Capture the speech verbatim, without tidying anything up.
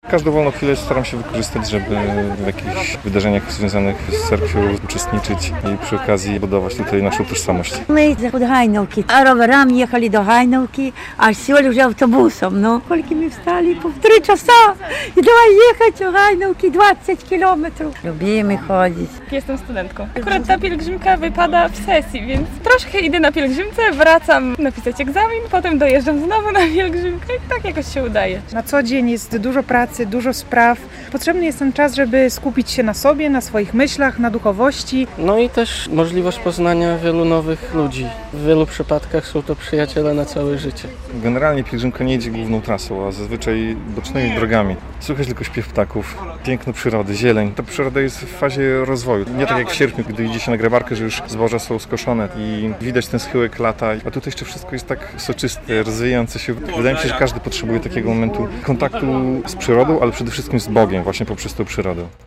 Każdą wolną chwilę staram się wykorzystać, żeby w jakichś wydarzeniach związanych z cerkwią uczestniczyć i przy okazji budować tutaj naszą tożsamość. Ми з Гайновки, а роверами їхали до Гайновки, а сьогодні вже автобусом. Ну, скільки ми встали? По три часа. І давай їхати до Гайновки двадцять кілометрів. Любimy chodzić. Jestem studentką. Akurat ta pielgrzymka wypada w sesji, więc troszkę idę na pielgrzymce, wracam napisać egzamin, potem dojeżdżam znowu na pielgrzymkę i tak jakoś się udaje. Na co dzień jest dużo pracy, dużo spraw. Potrzebny jest ten czas, żeby skupić się na sobie, na swoich myślach, na duchowości. No i też możliwość poznania wielu nowych ludzi. W wielu przypadkach są to przyjaciele na całe życie. Generalnie pielgrzymka nie jedzie główną trasą, a zazwyczaj bocznymi drogami. Słychać tylko śpiew ptaków, piękno przyrody, zieleń. Ta przyroda jest w fazie rozwoju. Nie tak jak w sierpniu, gdy idzie się na grabarkę, że już zboża są skoszone i widać ten schyłek lata. A tutaj jeszcze wszystko jest tak soczyste, rozwijające się. Wydaje mi się, że każdy potrzebuje takiego momentu kontaktu z przyrodą, ale przede wszystkim z Bogiem właśnie poprzez tę przyrodę.